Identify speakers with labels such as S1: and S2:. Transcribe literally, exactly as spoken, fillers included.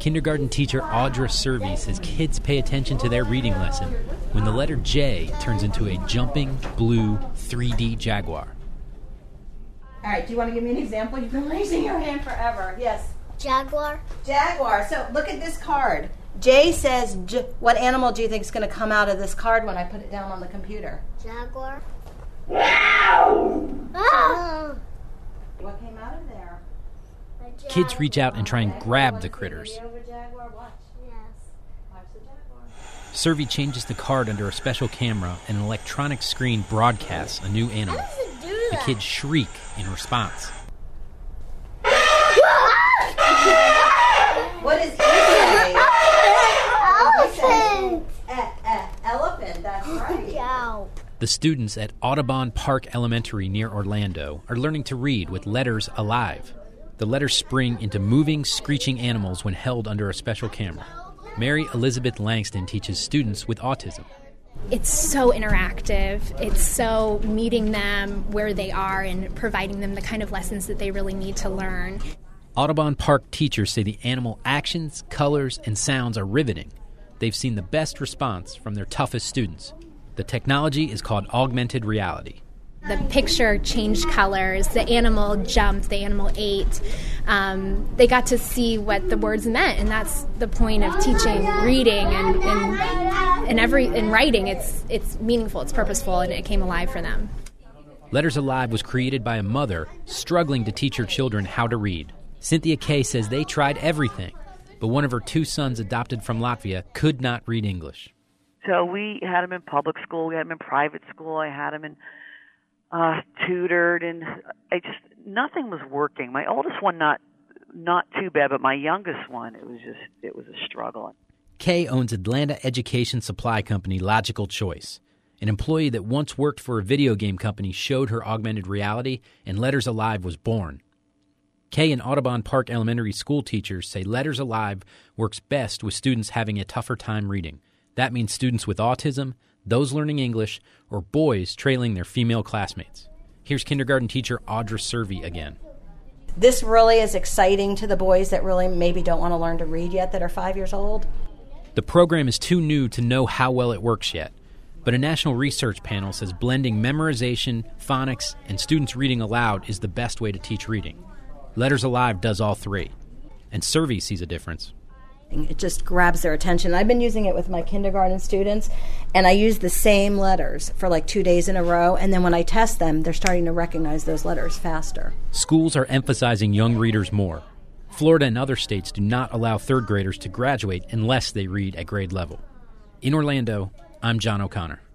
S1: Kindergarten teacher Audra Servey says kids pay attention to their reading lesson when the letter J turns into a jumping blue three D jaguar.
S2: All right, do you want to give me an example? You've been raising your hand forever. Yes.
S3: Jaguar.
S2: Jaguar. So look at this card. J says, J- what animal do you think is going to come out of this card when I put it down on the computer?
S3: Jaguar.
S2: Ah! What came out of there?
S1: Kids reach out and try and grab the critters.
S3: Yes.
S1: Servey changes the card under a special camera, and an electronic screen broadcasts a new animal.
S3: How does it do that?
S1: The kids shriek in response.
S2: What is E
S3: Elephant.
S2: Uh, uh, elephant, that's right.
S3: Cow.
S1: The students at Audubon Park Elementary near Orlando are learning to read with letters alive. The letters spring into moving, screeching animals when held under a special camera. Mary Elizabeth Langston teaches students with autism.
S4: It's so interactive. It's so meeting them where they are and providing them the kind of lessons that they really need to learn.
S1: Audubon Park teachers say the animal actions, colors, and sounds are riveting. They've seen the best response from their toughest students. The technology is called augmented reality.
S4: The picture changed colors, the animal jumped, the animal ate. Um, they got to see what the words meant, and that's the point of teaching reading and, and, and every in writing. It's it's meaningful, it's purposeful, and it came alive for them.
S1: Letters Alive was created by a mother struggling to teach her children how to read. Cynthia Kay says they tried everything, but one of her two sons adopted from Latvia could not read English.
S5: So we had him in public school, we had him in private school, I had him in uh, tutored, and I just nothing was working. My oldest one not not too bad, but my youngest one, it was just it was a struggle.
S1: Kay owns Atlanta education supply company Logical Choice. An employee that once worked for a video game company showed her augmented reality, and Letters Alive was born. Kay and Audubon Park Elementary school teachers say Letters Alive works best with students having a tougher time reading. That means students with autism, those learning English, or boys trailing their female classmates. Here's kindergarten teacher Audra Servey again.
S2: This really is exciting to the boys that really maybe don't want to learn to read yet, that are five years old.
S1: The program is too new to know how well it works yet, but a national research panel says blending memorization, phonics, and students reading aloud is the best way to teach reading. Letters Alive does all three, and Servey sees a difference.
S2: It just grabs their attention. I've been using it with my kindergarten students, and I use the same letters for like two days in a row, and then when I test them, they're starting to recognize those letters faster.
S1: Schools are emphasizing young readers more. Florida and other states do not allow third graders to graduate unless they read at grade level. In Orlando, I'm John O'Connor.